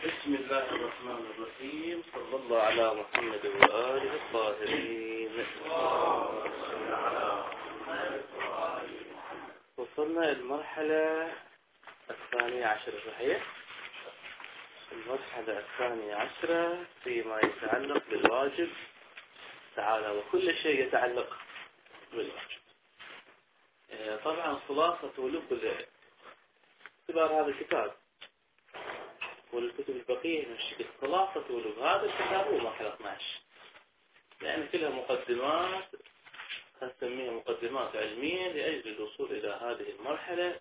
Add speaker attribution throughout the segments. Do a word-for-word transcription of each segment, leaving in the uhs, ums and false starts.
Speaker 1: بسم الله الرحمن الرحيم. صلى الله على محمد وآله الطاهرين. وصلنا المرحلة الثانية عشرة، صحيح؟ المرحلة الثانية عشرة فيما يتعلق بالواجب تعالى، وكل شيء يتعلق بالواجب. طبعا خلاصة ولب اعتبار هذا الكتاب والكتب البقية من الشكل خلاصة ولب هذا الكتاب هو مرحلة اثني عشر، لأن كلها مقدمات نسميها مقدمات علمية لأجل الوصول إلى هذه المرحلة.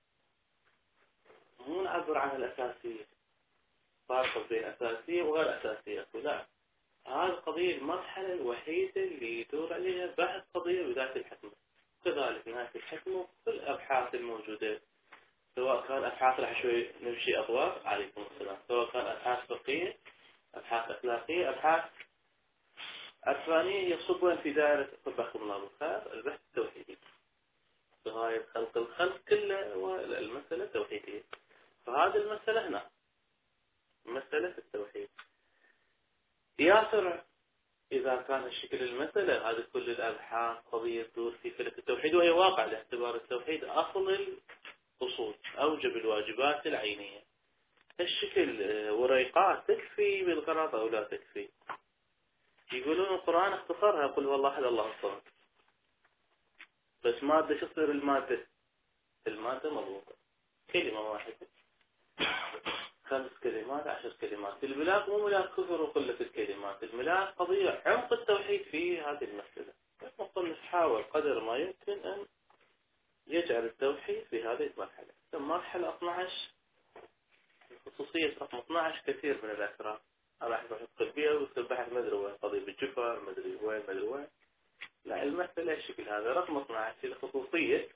Speaker 1: مو نعبر عن الأساسية، فارق بين أساسية وغير أساسية، لا، هذه القضية المرحلة الوحيدة اللي يدور عليها بحث قضية بداية الحكمة، كذلك نهاية الحكمة وكل الأبحاث الموجودة، سواء كان أبحاث راح شوي نمشي أطوار عليكم السلام، سواء كان أبحاث فقهية، أبحاث أخلاقية، أبحاث عرفانية، يصبون في دائرة طبخ الله بالخير البحث التوحيدي بغاية خلق الخلق كله، والمسألة توحيدية. فهذه المسألة هنا مسألة التوحيد. يا ترى إذا كان الشكل المسألة هذه كل الأبحاث قضية تدور في فلك التوحيد، وهي واقع لاعتبار التوحيد أصل الأصول أوجب الواجبات العينية، الشكل وريقات تكفي بالغرض أو لا تكفي؟ يقولون القرآن اختصرها قل هو الله أحد الله الصمد، بس مادة شو تصير المادة؟ المادة مضبوطة كلمة واحدة، خمس كلمات، عشر كلمات. الملاك مو ملاك كثر وقلة الكلمات، الملاك قضية عمق التوحيد في هذه المسألة. نقول نحاول قدر ما يمكن أن يجعل التوحيد في هذه المرحلة. المرحلة اثني عشر خصوصية رقم اثني عشر كثير من الأسرار راح يدخل قلبية ويصير بحث مدري وين قضية بالجفر مدري وين مدري وين، لا، المسألة الشكل هذا رقم اثني عشر الخصوصية.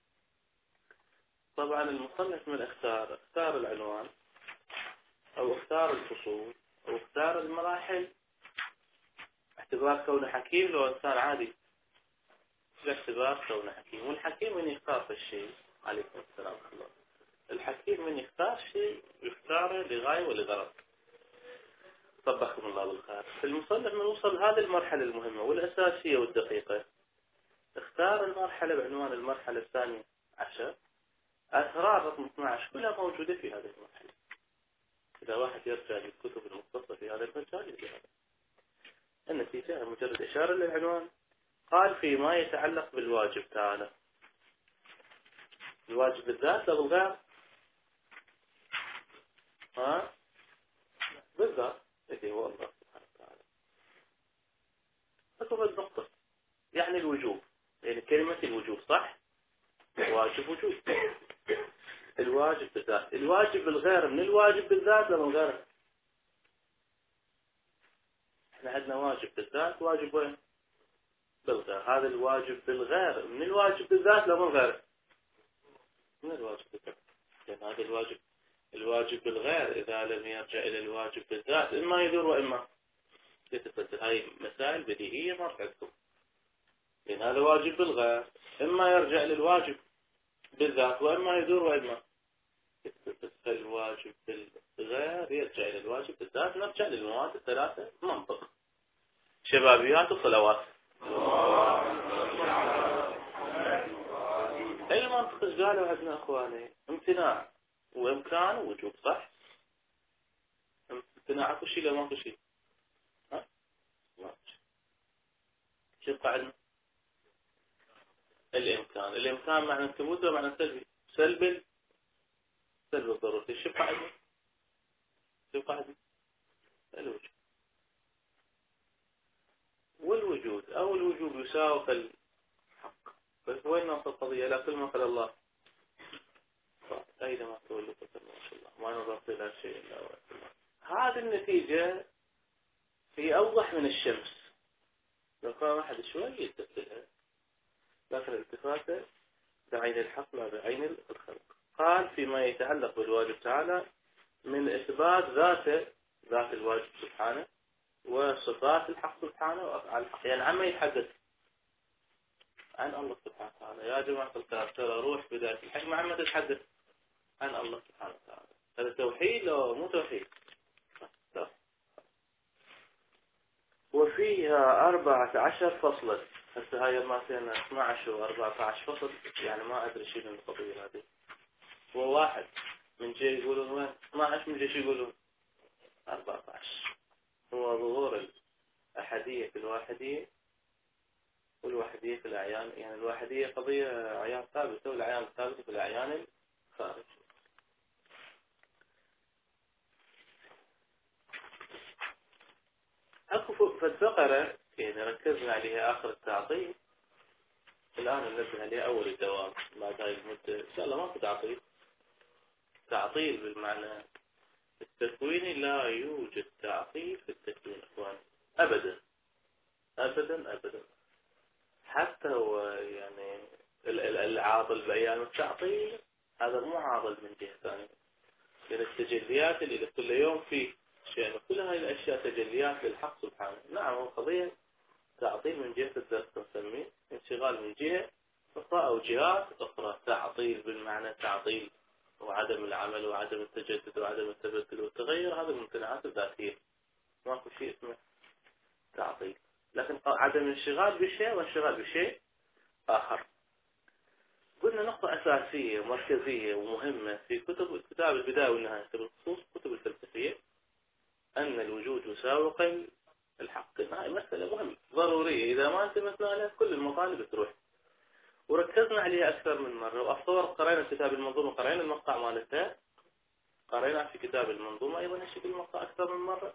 Speaker 1: طبعا المصنف من اختار اختار العنوان أو اختار الفصول أو اختار المراحل اعتبار كونه حكيم، لو إنسان عادي باعتبار كونه حكيم. والحكيم من يختار في الشيء عليكم السلام ورحمة الله، الحكيم من يختار شيء يختاره لغاية ولغرض. طبخكم الله بالخير. المصنف من وصل هذه المرحلة المهمة والأساسية والدقيقة اختار المرحلة بعنوان المرحلة الثانية عشر، أسرار رقم اثني عشر كلها موجودة في هذه المرحلة. إذا واحد يرجع للكتب المختصة في هذا المجال يجي هذا. النتيجة مجرد إشارة للعنوان. قال فيما يتعلق بالواجب تعالى، الواجب بالذات لا بالغير؟ ها؟ بالذات اللي هو الله سبحانه وتعالى. أكبر النقطة يعني الوجوب، يعني كلمة الوجوب صح؟ واجب وجوب. الواجب بالذات، الواجب بالغير من الواجب بالذات لا من غيره؟ احنا عندنا واجب بالذات، واجب وين؟ بالغير. هذا الواجب بالغير من الواجب بالذات لا من غيره؟ من الواجب بالذات. لأن هذا الواجب الواجب بالغير إذا لم يرجع إلى الواجب بالذات إما يدور وإما يتفسر. هاي مسائل بديهية ما عندكم، لأن هذا واجب بالغير إما يرجع للواجب بالذات وإما يدور وإما يتفسر. الواجب بالغير يرجع إلى الواجب بالذات. نرجع للمواد الثلاثة منطق شبابيات وصلوات. أي منطق قالوا عندنا أخواني؟ امتناع وإمكان ووجوب صح؟ امتناع أكو شيء لا ما أكو شيء؟ ها؟ ما شو قاعد؟ الإمكان. الإمكان معنى ثبوت ومعنى سلبي. سلب سلب الضروري. شو قاعد؟ شو قاعد؟ الوجود. والوجود أو الوجوب يساوي الحق. بس وين نص القضية؟ لا كل ما قال الله أينما تولوا فثم وجه الله ما نضاف إلى شيء إلا وجه الله. هذه النتيجة هي أوضح من الشمس لو كان واحد شوي يتبدلها، لكن الالتفاتة بعين الحق لا بعين الخلق. قال فيما يتعلق بالواجب تعالى من إثبات ذاته، ذات الواجب سبحانه، وصفات الحق سبحانه وأفعال الحق. يعني عما يتحدث عن الله سبحانه وتعالى. يا جماعة الكلام ترى روح بداية الحكمة عما تتحدث عن الله سبحانه وتعالى. هذا توحيد لو مو توحيد؟ وفيها أربعة عشر فصلا. هسه هاي مالتنا اثنا عشر وأربعة عشر فصل، يعني ما أدري شنو القضية هذه. هو واحد من جاي يقولون وين اثنا عشر، من جاي يقولون أربعة عشر. هو ظهور الأحدية في الواحدية والواحدية في الأعيان، يعني الواحدية قضية أعيان ثابتة والأعيان الثابتة في الأعيان الخارج. أكو فالفقرة يعني ركزنا عليها آخر التعطيل، الآن ننبه عليها أول الدوام بعد هاي المدة إن شاء الله. ما في تعطيل، تعطيل بالمعنى التكويني، لا يوجد تعطيل في التكوين إخواني أبدا أبدا أبدا. حتى هو يعني العاضل بأيام التعطيل هذا مو عاضل من جهة ثانية، من التجليات اللي كل يوم فيه شيء، كل هاي الأشياء تجليات للحق سبحانه. نعم هو قضية تعطيل من جهة الدرس نسميه انشغال من جهة أخرى، أو جهات أخرى تعطيل بالمعنى تعطيل وعدم العمل وعدم التجدد وعدم التبدل والتغير، هذا الممتنعات الذاتية، ماكو شيء اسمه تعطيل. لكن عدم الانشغال بشيء وانشغال بشيء آخر. قلنا نقطة أساسية ومركزية ومهمة في كتب كتاب البداية والنهاية بالخصوص كتب الفلسفية، أن الوجود يساوق الحق. هاي مسألة مهمة ضرورية، إذا ما انتبهنا لها كل المطالب تروح. وركزنا عليها أكثر من مرة، وأتصور قرأنا كتاب المنظومة، قرأنا المقطع مالتها، قرأنا في كتاب المنظومة أيضا الشكل المقطع أكثر من مرة.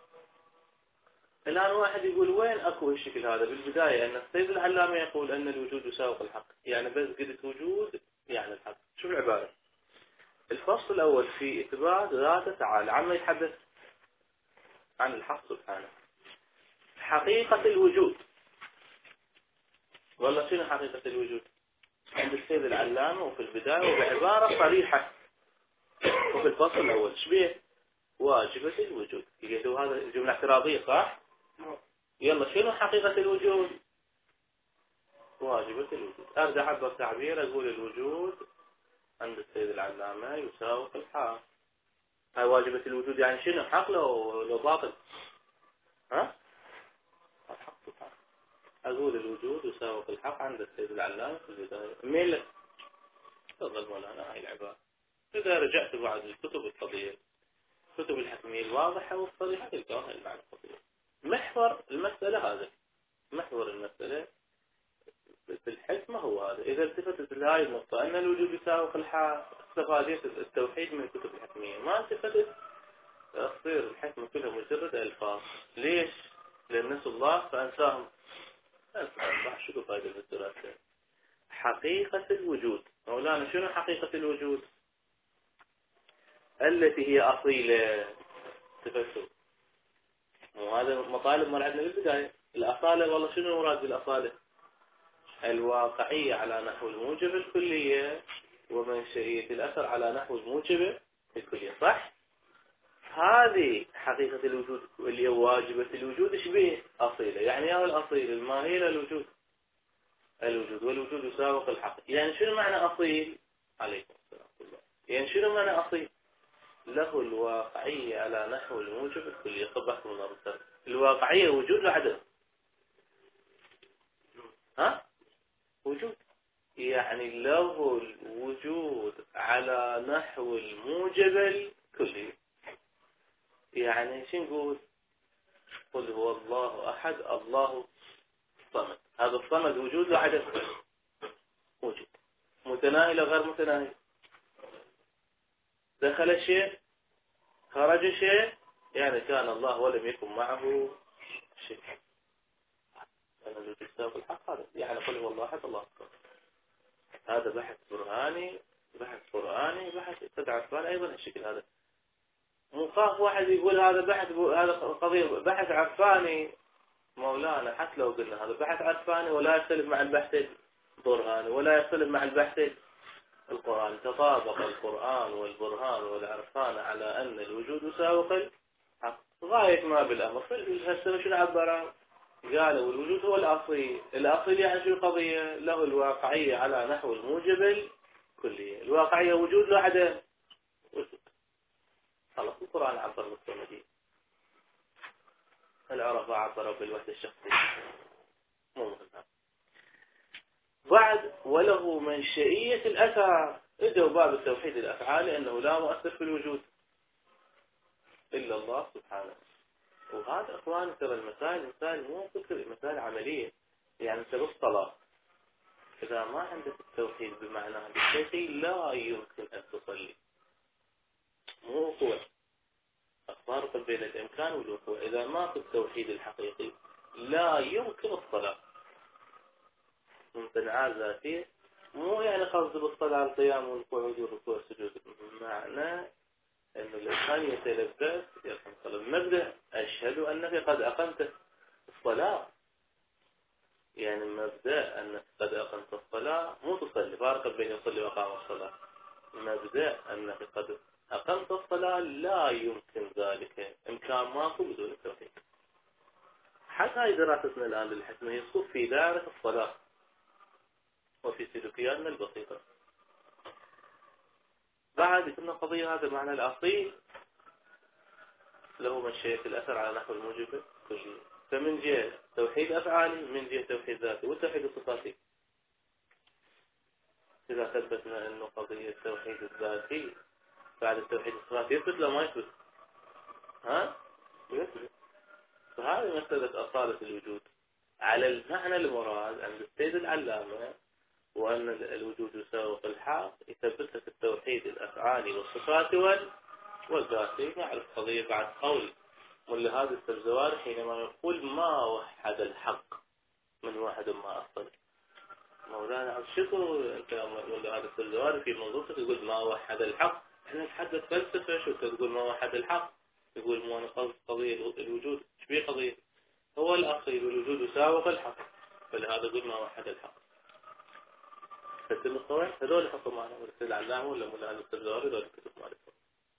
Speaker 1: الآن واحد يقول وين أكو الشكل هذا؟ بالبداية أن السيد العلامة يقول أن الوجود يساوق الحق، يعني بس قلت وجود يعني الحق. شو العبارة؟ الفصل الأول في إثبات ذات تعالى، عما يتحدث عن الحق سبحانه. حقيقة الوجود، والله شنو حقيقة الوجود؟ عند السيد العلامة وفي البداية وبعبارة صريحة، وفي الفصل الأول شبيه واجبة الوجود. يقولوا هذا جملة اعتراضية صح؟ يلا شنو حقيقة الوجود؟ واجبة الوجود. أرجع أعبر تعبير أقول الوجود عند السيد العلامة يساوق الحق. هاي واجبة الوجود يعني شنو؟ حق لو لو باطل؟ ها؟ الحق سبحانه. أقول الوجود يساوق الحق عند السيد العلامة في البداية. مين لك؟ تفضل مولانا هاي العبارة. إذا رجعت بعد الكتب القضية، كتب الحكمية الواضحة والصريحة تلقاها هاي المعنى القضية. محور المسألة هذا، محور المسألة في الحكمة هو هذا. إذا التفتت لهذه النقطة أن الوجود يساوق الحق، استفادية التوحيد من الكتب الحكمية. ما التفتت تصير الحكمة كلها مجرد ألفاظ. ليش؟ لأن نسوا الله فأنساهم. أنساهم شو فائدة الدراسة؟ حقيقة الوجود مولانا شنو حقيقة الوجود؟ التي هي أصيلة. تفسر وهذا مطالب ما عندنا بالبداية. الأصالة والله شنو المراد بالأصالة؟ الواقعية على نحو الموجب الكلية، ومنشئية الأثر على نحو الموجب الكلية. صح؟ هذه حقيقة الوجود اللي هي واجبة الوجود. إيش به؟ أصيلة. يعني هذا الأصيل الماهية للوجود، الوجود والوجود يساوق الحق. يعني شنو معنى أصيل؟ عليكم السلام الله. يعني شنو معنى أصيل؟ له الواقعية على نحو الموجب الكلية. صبحكم الله بالخير. الواقعية وجود لعدم. ها؟ وجود. يعني له الوجود على نحو الموجب الكلي. يعني شو نقول؟ قل هو الله أحد الله الصمد. هذا الصمد وجود لعدم. وجود. متناهي غير متناهي. دخل شيء خرج شيء، يعني كان الله ولم يكن معه شيء. أنا الوجود يساوي الحق هذا. يعني قل هو الله أحد الله الصمد. هذا بحث برهاني، بحث قرآني، بحث استدعى عرفان أيضا الشكل هذا. مخاف واحد يقول هذا بحث هذا قضية بحث عرفاني. مولانا حتى لو قلنا هذا بحث عرفاني ولا يختلف مع البحث البرهاني ولا يختلف مع البحث القرآن. تطابق القرآن والبرهان والعرفان على أن الوجود يساوق الحق غاية ما بالأمر. هسه شنو عبر؟ قالوا الوجود هو الأصيل. الأصيل يعني شو القضية؟ له الواقعية على نحو الموجب الكلية. الواقعية وجود له عدم. وجود. خلاص القرآن عبر بالصمدية. العرفاء اعترف بالوحدة الشخصية، مو مثل. بعد وله منشئية الأثر، إجوا باب التوحيد الأفعالي أنه لا مؤثر في الوجود إلا الله سبحانه. وهذا أخوان ترى المسائل مسائل مو فكر، مسائل عملية. يعني أنت بالصلاة إذا ما عندك التوحيد بمعناه بالشيء لا يمكن أن تصلي. مو قوة، الفارق بين الإمكان والوقوع. إذا ما في التوحيد الحقيقي لا يمكن الصلاة. ممتنعات ذاتية، مو يعني قصد بالصلاة القيام والقعود والركوع والسجود، معنى أنه الإنسان يتلبس يقوم صلاة. مبدأ أشهد أنك قد أقمت الصلاة، يعني مبدأ أنك قد أقمت الصلاة مو تصلي، فارق بين يصلي وأقام الصلاة. مبدأ أنك قد أقمت الصلاة لا يمكن ذلك، إمكان ماكو بدون التوحيد. حتى هاي دراستنا الآن للحكمة يصف في دائرة الصلاة وفي سلوكياتنا البسيطة. بعد كنا قضية هذا المعنى الأصيل له منشئة الأثر على نحو الموجب كله. فمن جهة توحيد أفعالي، من جهة توحيد ذاتي والتوحيد الصفاتي. إذا ثبتنا أنه قضية التوحيد الذاتي بعد التوحيد الصفاتي يثبت لو ما يثبت؟ ها؟ يثبت. فهذه مسألة أصالة الوجود على المعنى المراد عند السيد العلامة، وأن الوجود يساوق الحق، يثبتها في التوحيد الأفعالي والصفات والذاتي. نعرف قضية بعد قول ولا هذا السبزواري حينما يقول ما وحد الحق من واحد ما أصل. مولانا عبد الشكر أنت ولا هذا السبزواري في منظورك يقول ما وحد الحق. احنا نتحدث فلسفة، شو تقول ما وحد الحق؟ يقول مو أنا قصد قضية الوجود. ايش بيه قضية؟ هو الأصل الوجود يساوق الحق، فلهذا يقول ما وحد الحق. فالسلم الصواب هذول حكوا معنا ولا السيد العلامة ولا مولانا السبزواري هذول كتب مالكم.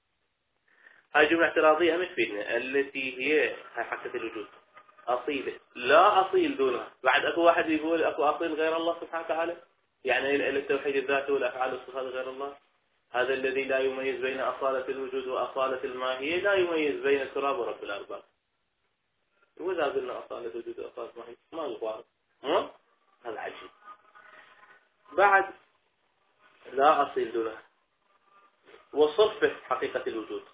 Speaker 1: هاي جملة اعتراضية هم تفيدنا، التي هي هاي حقة الوجود أصيلة، لا أصيل دونها. بعد أكو واحد يقول أكو أصيل غير الله سبحانه وتعالى، يعني التوحيد الذاتي والأفعال والصفات غير الله. هذا الذي لا يميز بين أصالة الوجود وأصالة الماهية لا يميز بين التراب ورب الأرباب. وإذا قلنا أصالة الوجود وأصالة الماهية ما يقارب، مو هذا عجيب. بعد لا أصيل دونها وصفة حقيقة الوجود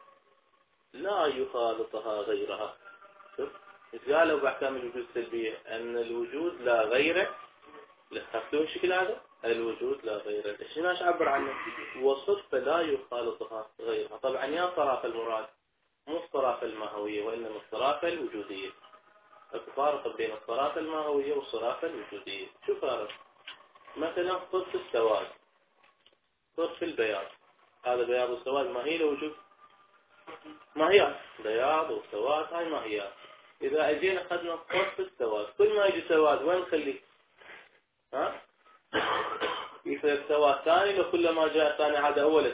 Speaker 1: لا يخالطها غيرها. شوف قالوا بأحكام الوجود السلبية أن الوجود لا غيره. لفتون شكل هذا الوجود لا غيره، ايش ناش عبر عنه؟ وصف لا يخالطها غيرها. طبعا يا طرف المراد مو الطرف الماهوية وإنما الطرف الوجودية. الفارق بين الطرف الماهوية والطرف الوجودية شو فارق؟ مثلا صرف السواد، صرف البياض، هذا بياض والسواد ماهية لوجود، ماهيات بياض وسواد هاي ماهيات. إذا أجينا أخذنا صرف السواد، كل ما يجي سواد وين نخليه؟ ها؟ يصير سواد ثاني، لو كل ما جاء ثاني عاد أولا،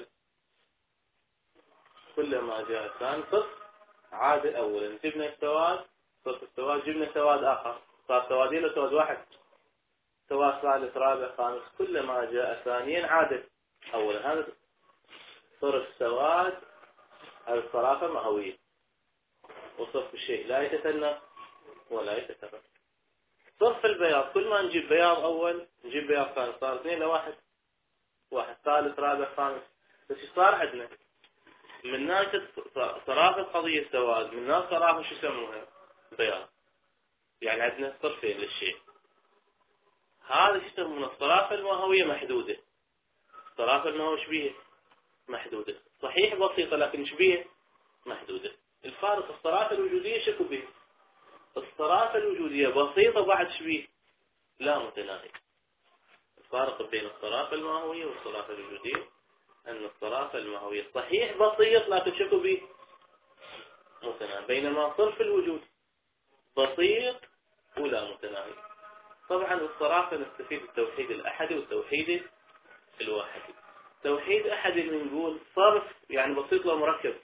Speaker 1: كل ما جاء ثاني صرف عاد أولا. جبنا السواد صرف السواد، جبنا سواد آخر صار سوادين وسواد واحد، سواد ثالث رابع خامس، كل ما جاء ثانيا عاد أولا. هذا صرف سواد، هذه الصرافة مهوية. وصرف الشيء لا يتثنى ولا يتكرر. صرف البياض، كل ما نجيب بياض أول نجيب بياض ثاني، صار اثنين لواحد، واحد ثالث رابع خامس. بس صار عندنا من ناس صرافة قضية سواد، من ناس صرافة شو يسموها بياض، يعني عندنا صرفين للشيء. هذا شو يسمونه الصرافة الماهوية محدودة. الصرافة الماهوية شبيه محدودة، صحيح بسيطة لكن شبيه محدودة. الفارق الصرافة الوجودية شكو به، الصرافة الوجودية بسيطة بعد شبيه لا متناهي. الفارق بين الصرافة الماهوية والصرافة الوجودية أن الصرافة الماهوية صحيح بسيط لكن شكو به متناهي، بينما صرف الوجود بسيط ولا متناهي. طبعا الصرافة نستفيد التوحيد الأحدي والتوحيد الواحدي. توحيد أحدي نقول صرف يعني بسيط ومركب،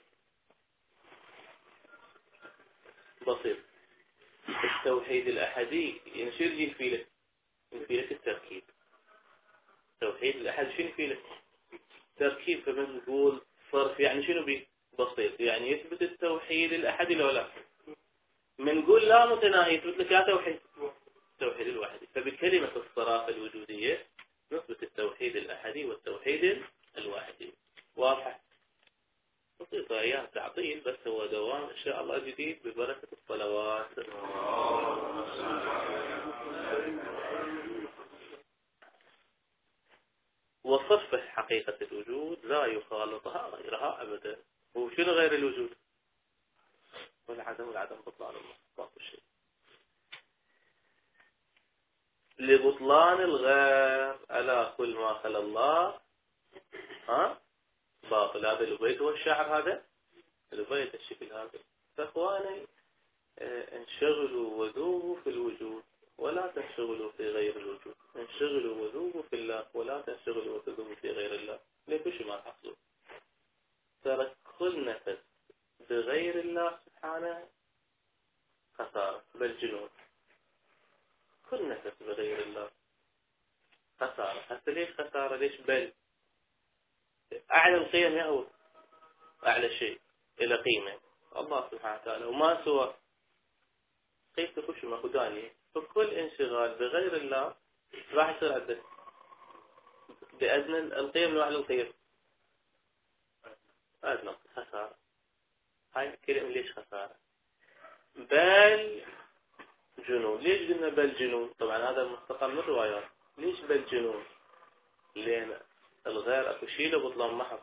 Speaker 1: بسيط. التوحيد الأحدي ينشر يجي فيه ينفي لك التركيب. توحيد الأحد شنو ينفي لك تركيب. فمن نقول صرف يعني شنو بيه بسيط، يعني يثبت التوحيد الأحدي لو لا من نقول لا متناهي يثبت لك يا توحيد التوحيد الوحدي. فبكلمة الصرافة الوجودية نثبت التوحيد الأحدي والتوحيد الواحدي. واضح؟ بسيطة أيام تعطيل، بس هو دوام إن شاء الله جديد ببركة الصلوات. وصفه حقيقة الوجود لا يخالطها غيرها أبدا. وشنو غير الوجود؟ والعدم والعدم بطلان الله شيء. لبطلان الغير ألا كل ما خلا الله ها باطل. هذا البيت هو الشاعر، هذا البيت الشكل هذا. فاخواني انشغلوا وذوبوا في الوجود ولا تنشغلوا في غير الوجود. انشغلوا وذوبوا في الله ولا تنشغلوا وتذوبوا في غير الله. ليش ما تحصلوا؟ ترى كل نفس بغير الله سبحانه خسارة بل جنون. كل نفس بغير الله خسارة. حتى ليش خسارة؟ ليش بل؟ أعلى القيم يهو أعلى شيء إلى قيمة الله سبحانه وتعالى وما سوى. كيف تخش ما خداني؟ فكل انشغال بغير الله راح يصير عندك بأدنى القيم وأعلى القيم أدنى خسارة. هاي كلمة ليش خسارة؟ بل جنون. ليش قلنا بل جنون؟ طبعا هذا مستقل من الروايات. ليش بل جنون؟ لأن الغير أكو شيء له بطلان محض.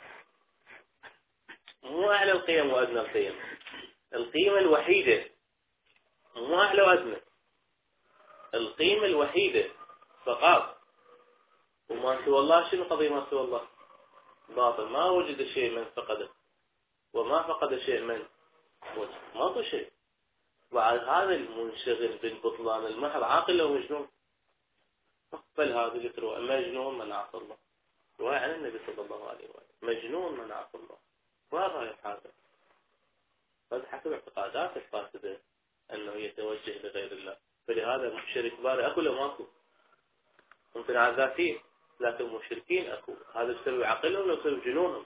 Speaker 1: مو أعلى القيم وأدنى القيم. القيمة الوحيدة مو أعلى وأدنى. القيمة الوحيدة فقط. وما سوى الله شنو قضية ما سوى الله؟ باطل. ما وجد شيء من فقده وما فقد شيء من وجد. ما هو شيء. وعلى هذا المنشغل بالبطلان المحض عاقل أو مجنون؟ بل هذا ذكره مجنون من عصى الله. رواية عن النبي صلى الله عليه وسلم مجنون من عصى الله. وهذا هذا بس حسب اعتقادات الفاسدة أنه يتوجه لغير الله. فلهذا مشرك باري أكو لو ماكو. ممكن على ذاتين لكن مشركين أكو. هذا بسبب عقلهم وبسبب جنونهم.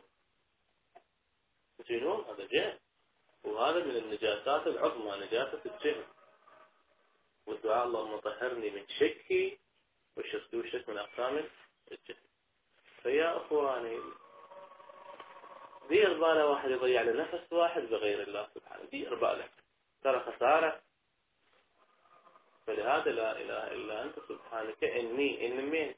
Speaker 1: جنون هذا جهل. وهذا من النجاسات العظمى نجاسة الجهل. والدعاء اللهم طهرني من شكي والشك والشك من أقسام الجهل. فيا أخواني دير باله واحد يضيع له نفس واحد بغير الله سبحانه. دير باله ترى خسارة. فلهذا لا إله إلا أنت سبحانك إني إن مين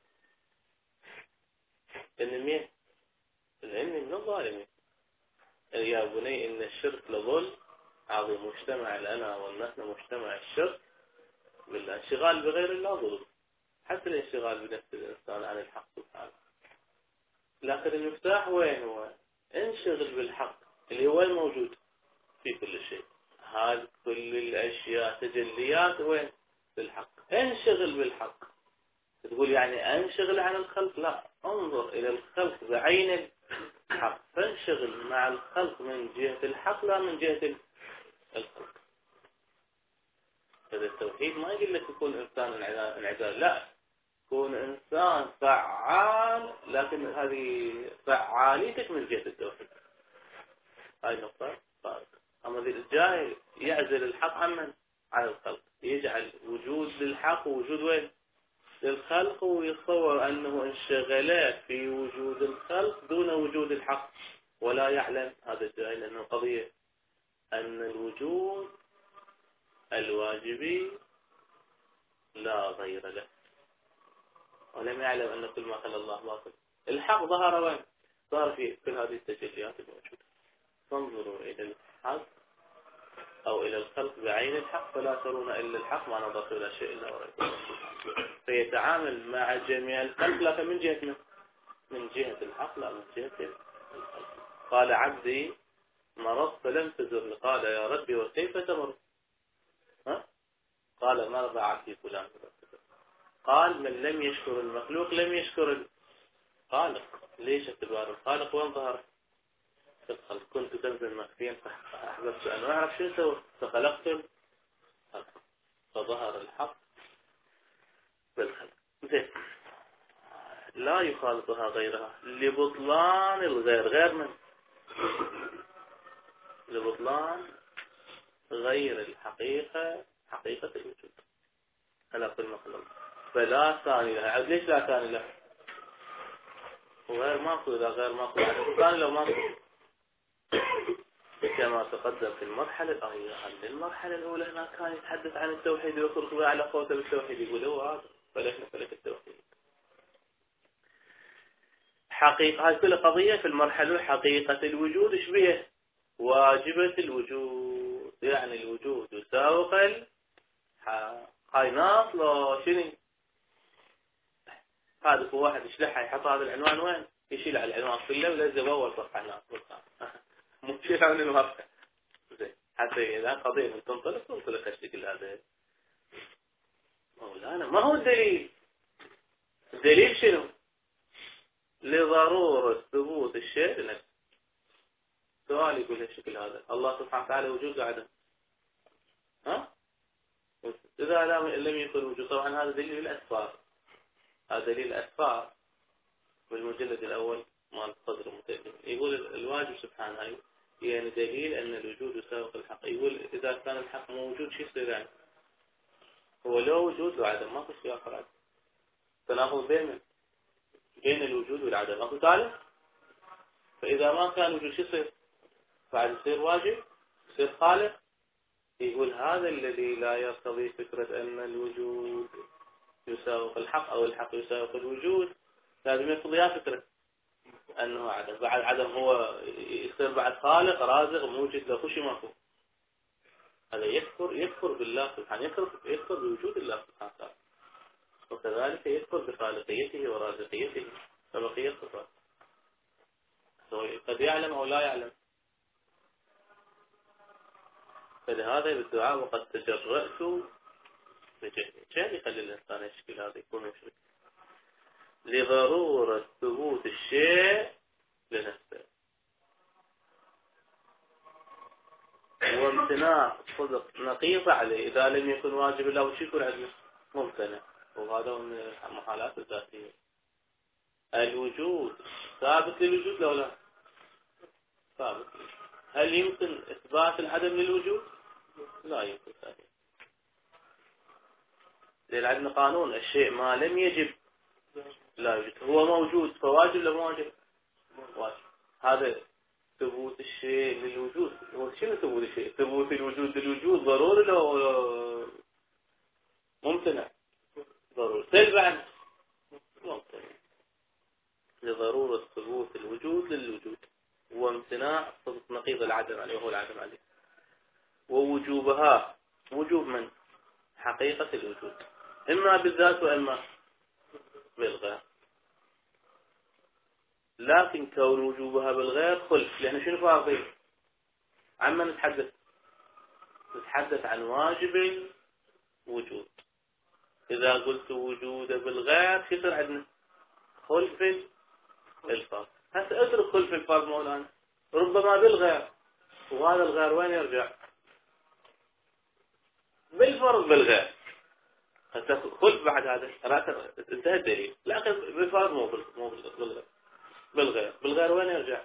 Speaker 1: إن مين إني من الظالمين. يا بني إن الشرك لظلم عظيم. مجتمع الأنا والنحن مجتمع الشرك بالانشغال بغير الله ظلم. حتى الانشغال بنفس الإنسان عن الحق سبحانه. لكن المفتاح وين هو؟ انشغل بالحق اللي هو الموجود في كل شيء. هذه كل الأشياء تجليات وين؟ بالحق. انشغل بالحق. تقول يعني انشغل عن الخلق؟ لا، انظر إلى الخلق بعين الحق. فانشغل مع الخلق من جهة الحق لا من جهة الخلق. هذا التوحيد ما يقول لك تكون إنسان انعزال، لا، كون إنسان فعال، لكن هذه فعاليتك من جهة التوحيد. هاي نقطة فارقة. أما الجاهل يعزل الحق عمن عن الخلق، يجعل وجود للحق ووجود وين للخلق، ويتصور أنه انشغل في وجود الخلق دون وجود الحق، ولا يعلم هذا الجاهل أن القضية أن الوجود الواجبي لا غير له، ولم يعلم أن كل ما خلى الله باطل. الحق ظهر وين؟ ظهر في كل هذه التجليات الموجودة. فانظروا إلى الحق أو إلى الخلق بعين الحق فلا ترون إلا الحق ما نظرت إلى شيء إلا ورأيته. فيتعامل مع جميع الخلق لكن من جهة من؟ من جهة الحق لا من جهة الخلق. قال عبدي مرضت فلم تزرني. قال يا ربي وكيف تمر؟ ها؟ قال مرض عبدي فلان. قال من لم يشكر المخلوق لم يشكر الخالق. ليش اعتبار الخالق وين ظهر؟ في الخلق. كنت كنزا مخفيا فأحببت أن أعرف شو سوى فخلقت الخلق فظهر الحق بالخلق. زين، لا يخالطها غيرها لبطلان الغير. غير من؟ لبطلان غير الحقيقة حقيقة الوجود على كل مخلوق، فلا ثاني لها. ليش لا ثاني لها؟ وغير ماكو، إذا غير ماكو عدم ثاني لو ماكو، كما تقدم في المرحلة الأولى. المرحلة الأولى هنا كان يتحدث عن التوحيد ويخرج على قوته بالتوحيد، يقول هو هذا فلكنا فلك التوحيد حقيقة. هاي كل قضية في المرحلة حقيقة الوجود إيش بيه؟ واجبة الوجود، يعني الوجود يساوق الحق. هاي ناصلة شنو؟ هذا هو واحد يشلحها يحط هذا العنوان وين؟ يشيل على العنوان كله ويلزم أول صفحة هناك مو يشيل عن المرحلة زين، حتى إذا قضية من تنطلق تنطلق الشكل هذا. مولانا ما هو الدليل؟ الدليل شنو؟ لضرورة ثبوت الشيء لنفسه. سؤال يقول الشكل هذا، الله سبحانه وتعالى وجود وعدم، ها؟ إذا لم يكن وجود، طبعا هذا دليل الأسفار، هذا دليل الأسفار بالمجلد الأول مال الصدر المتألم. يقول الواجب سبحانه يعني دليل أن الوجود يساوق الحق. يقول إذا كان الحق موجود شو يصير يعني؟ هو لو وجود وعدم، ما في شيء آخر. تناقض بين بين الوجود والعدم، أقول تعالى. فإذا ما كان وجود شو يصير؟ بعد يصير واجب، يصير خالق. يقول هذا الذي لا يرتضي فكرة أن الوجود يساوق الحق أو الحق يساوق الوجود، لازم يقضيها فكرة أنه عدم. بعد عدم هو يصير بعد خالق رازق موجود له خشي ماكو. هذا يكفر يكفر بالله سبحانه، يكفر يكفر بوجود الله سبحانه وتعالى، وكذلك يكفر بخالقيته ورازقيته فبقية الصفات. قد يعلم أو لا يعلم. فلهذا بالدعاء وقد تجرأت بجهلي، جهل يخلي الإنسان يشكل هذا يكون مشرك لضرورة ثبوت الشيء لنفسه وامتناع صدق نقيض عليه. إذا لم يكن واجب الله وش يكون عدله؟ ممتنع. وهذا من المحالات الذاتية. الوجود ثابت للوجود لو لا ثابت. هل يمكن إثبات العدم للوجود؟ لا يمكن ثاني. لأن عندنا قانون الشيء ما لم يجب لا يوجد، هو موجود فواجب لا واجب؟ واجب. هذا ثبوت الشيء للوجود. شنو ثبوت الشيء؟ ثبوت الوجود للوجود ضروري لو ممتنع؟ ضروري. سلب عنه ممتنع. لضرورة ثبوت الوجود للوجود وامتناع صدق نقيض العدم عليه وهو العدم عليه. ووجوبها وجوب من؟ حقيقة الوجود، إما بالذات وإما بالغير. لكن كون وجوبها بالغير خلف، لأن شنو فاضي؟ عما نتحدث نتحدث عن واجب الوجود. إذا قلت وجود بالغير شو يصير عندنا؟ خلف الفرض. هسه اترك خلف الفرض مولانا، ربما بالغير، وهذا الغير وين يرجع؟ بالفرض بالغير. خلف بعد هذا انتهى الدليل، لكن بالفرض مو مو بالغير. بالغير بالغير وين يرجع؟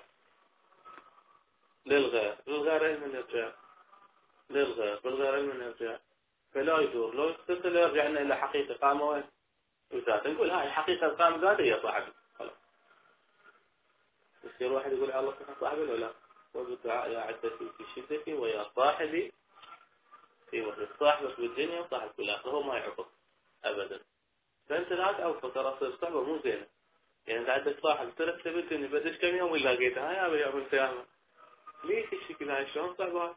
Speaker 1: للغير. للغير أين من يرجع؟ للغير. بالغير أين من يرجع؟ فلا يدور. لو تصل يرجع إلى حقيقة قامة وين؟ وذات. نقول هاي حقيقة قامة ذاتية يا صاحبي. خلاص. يصير واحد يقول على الله سبحانه صاحبي ولا لا؟ وبالدعاء يا عدتي في شدتي ويا صاحبي في وحدة. صاحبك بالدنيا وصاحبك بالآخرة هو ما يعبط أبدا. فأنت لا تعبط، ترى الصحبة مو زينة. يعني أنت عندك صاحب ترى بالدنيا بدش كم يوم ولا لقيتها يا أبي يوم القيامة. ليش الشكل هاي؟ شلون صعبان؟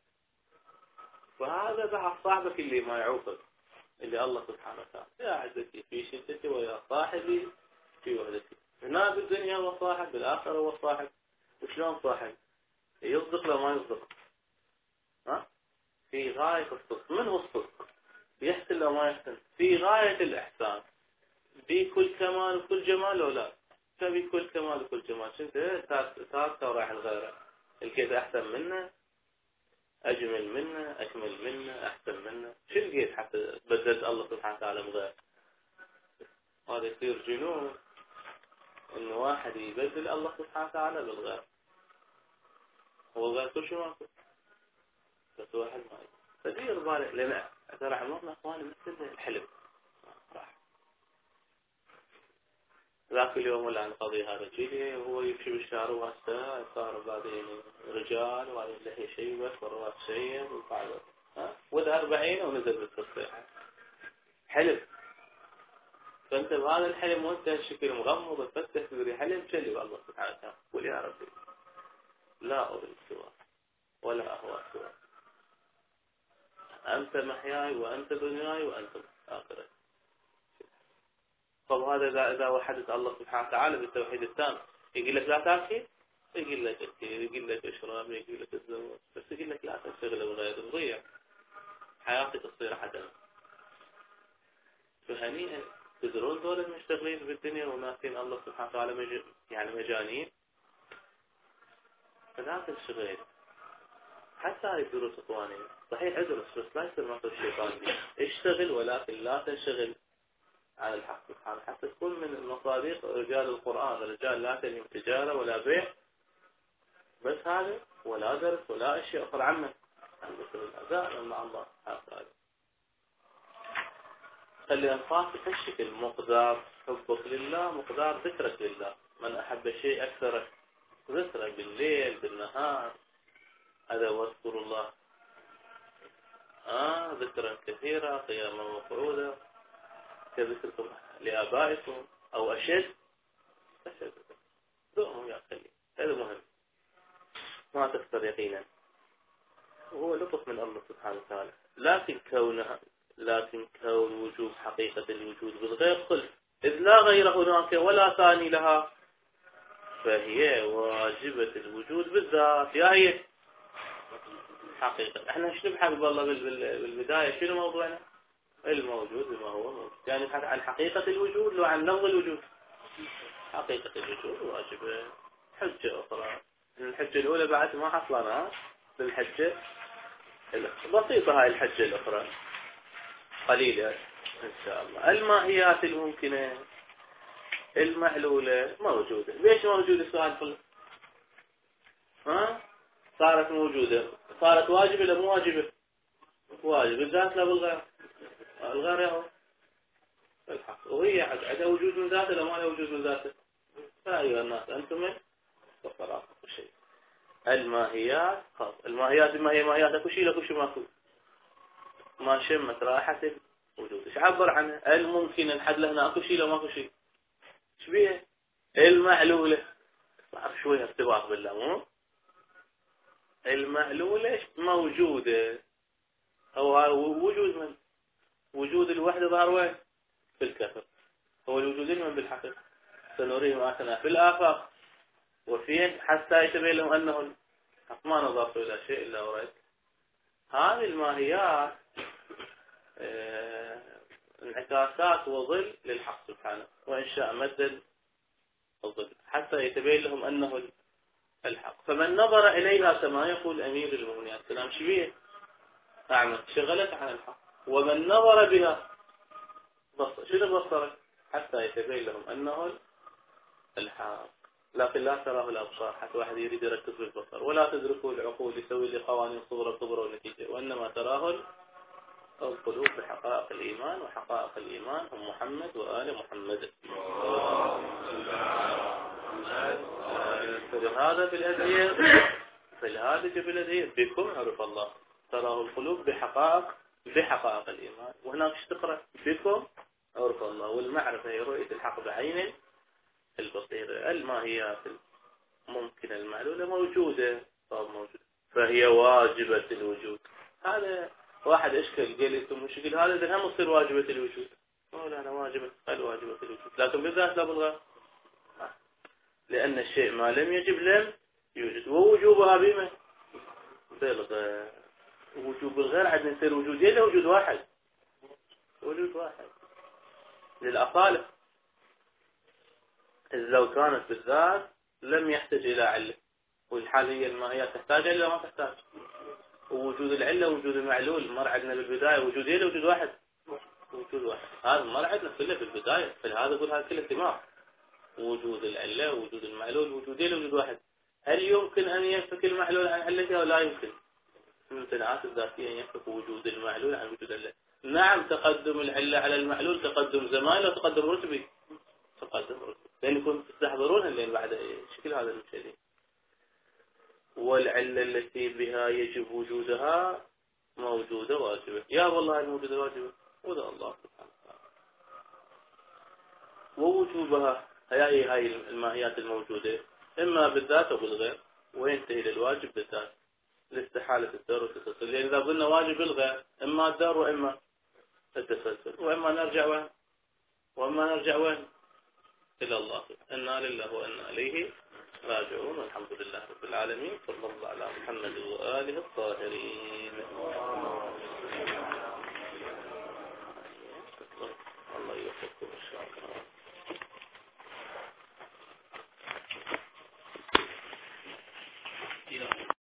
Speaker 1: وهذا بعد صاحبك اللي ما يعوقك، اللي الله سبحانه وتعالى يا عزتي في شدتي ويا صاحبي في وحدتي. هنا بالدنيا هو صاحب، بالآخرة هو صاحب. وشلون صاحب؟ يصدق لو ما يصدق؟ ها؟ في غاية الصدق. من هو الصدق؟ يحسن لو ما يحسن؟ في غاية الإحسان. بكل كمال وكل جمال ولا لا؟ تبي كل كمال وكل جمال. شنت تارك وراح الغيرة الكيد أحسن منه، أجمل منه، أكمل منه، أحسن منه. شو لقيت حتى بدلت الله سبحانه وتعالى بغير؟ هذا يصير جنون إنه واحد يبدل الله سبحانه وتعالى بالغير. هو الغير كل شيء ماكو. بس واحد ما يجي. فدير بالك، لأن ترى عمرنا أخواني مثل الحلم راح. ذاك اليوم ولا عن قضية هذا جيلي وهو يمشي بالشارع وهسه صار بعدين رجال وبعدين لحية شيبت والرواس شيب وبعد ها وده أربعين ونزل بالتصريح حلم. فأنت بهذا الحلم وأنت الشكل مغمض وتفتح في حلم شلي والله سبحانه وتعالى قل يا ربي لا أريد سواك ولا أهوى سواك، أنت محياي وأنت دنياي وأنت آخرتي. طب هذا إذا إذا وحدت الله سبحانه وتعالى بالتوحيد التام يقول لك لا تاكل، يقول لك اكل، يقول لك اشرب، يقول لك تتزوج، بس يقول لك لا تشتغل بغير تضيع حياتك تصير عدم. فهنيئا تدرون دول المشتغلين بالدنيا وناسين الله سبحانه وتعالى مج... يعني مجانين. فلا تشتغل حتى هاي الدروس اخواني صحيح ادرس بس لا يصير مثل الشيطان، اشتغل ولكن لا تنشغل على الحق سبحانه حتى تكون من المصادق رجال القرآن. الرجال لا تلهم تجارة ولا بيع بس هذا ولا درس ولا أشياء أخرى عنه عن ذكر الأداء مع الله هذا. خلي أنفاسك الشكل مقدار حبك لله مقدار ذكرك لله. من أحب شيء أكثر ذكره بالليل بالنهار هذا واذكر الله آه ذكرا كثيرا قياما وقعودا كذكركم لآبائكم أو أشد أشد دعهم يا خلي. هذا مهم ما تختار يقينا وهو لطف من الله سبحانه وتعالى. لكن كونها لكن كون وجوب حقيقة الوجود بالغير خلف إذ لا غير هناك ولا ثاني لها فهي واجبة الوجود بالذات. يا هي حقيقة احنا شنو بحق بالله بالبداية شنو موضوعنا الموجود بما هو موجود يعني عن حقيقة الوجود لو عن لفظ الوجود. حقيقة الوجود واجبة. حجة أخرى الحجة الأولى بعد ما حصلنا بالحجة بسيطة هاي الحجة الأخرى قليلة إن شاء الله. الماهيات الممكنة المعلولة موجودة. ليش موجودة السؤال كله ها صارت موجودة صارت واجبة ولا مو واجبة؟ واجب بالذات لا بالغير. الغير يهو الحق وهي عندها وجود من ذاته لا ما لها وجود من ذاته. فأيها الناس أنتم من فقراء شيء. الماهيات خاص الماهيات ما هي ماهيات اكو شيء لكو شيء ماكو ما شمت رائحة الوجود. ايش عبر عنه؟ الممكن الحد لهنا اكو شيء لو ماكو شيء. ايش بيها؟ المعلولة بعرف شوية ارتباط بالله مو المعلولة موجودة هو وجود من وجود الوحدة ظهر وين في الكفر هو الوجود من بالحقيقة سنريهم آتنا في الآفاق وفين حتى يتبين لهم أنه ما نظرت إلى شيء إلا ورأيت. هذه الماهيات اه انعكاسات وظل للحق سبحانه وإن شاء مدد الظل حتى يتبين لهم أنه الحق. فمن نظر إليها كما يقول أمير المؤمنين السلام شبيه أعمى شغلت عن الحق ومن نظر بها بصر شنو بصرت حتى يتبين لهم أنه الحق. لكن لا تراه الأبصار حتى واحد يريد يركز بالبصر ولا تدركه العقول يسوي لي قوانين صغرى كبرى ونتيجة وإنما تراه القلوب بحقائق الإيمان وحقائق الإيمان هم محمد وآل محمد. فلهذا بالأدعية فلهذا بالأدعية بكم عرف الله تراه القلوب بحقائق بحقائق الإيمان وهناك تقرأ بكم عرف الله والمعرفة هي رؤية الحق بعين البصيرة. الماهيات ممكن المعلولة موجودة موجودة فهي واجبة الوجود. هذا واحد اشكل قال لي ثم شكل هذا ده هم يصير واجبة الوجود. لا أنا واجبة قال واجبة الوجود لكن بالذات لا بالغير لأن الشيء ما لم يجب لم يوجد ووجوبها بما بالغير. وجوب الغير عندنا يصير وجود إلا وجود واحد وجود واحد للأصالة. إذ لو كانت بالذات لم يحتاج إلى علة والحالية المائية تحتاج إلا ما تحتاج. ووجود العلة وجود المعلول مر عندنا بالبداية وجود إلا وجود واحد وجود واحد هذا مر عندنا كله بالبداية. فلهذا أقول هذا كله اهتمام وجود العلة وجود المعلول وجود إلا وجود واحد. هل يمكن أن ينفك المعلول عن علته أو لا يمكن؟ الممتنعات الذاتية أن يحقق وجود المعلول عن وجود العلة. نعم تقدم العلة على المعلول تقدم زماني وتقدم رتبي. تقدم رتبي لأنكم تستحضرون اللي بعد شكل هذا المثال. والعلة التي بها يجب وجودها موجودة واجبة. يا والله الموجودة واجبة وذا الله سبحانه وتعالى. ووجوبها هي هاي الماهيات الموجودة إما بالذات أو بالغير، وينتهي للواجب بالذات لاستحالة الدور والتسلسل. لأن إذا قلنا واجب بالغير إما الدور وإما التسلسل، وإما نرجع وين وإما نرجع وين إلى الله. إنا لله وإنا إليه راجعون. والحمد لله رب العالمين. صلى الله على محمد وآله الطاهرين. الله يوفقكم إن شاء الله.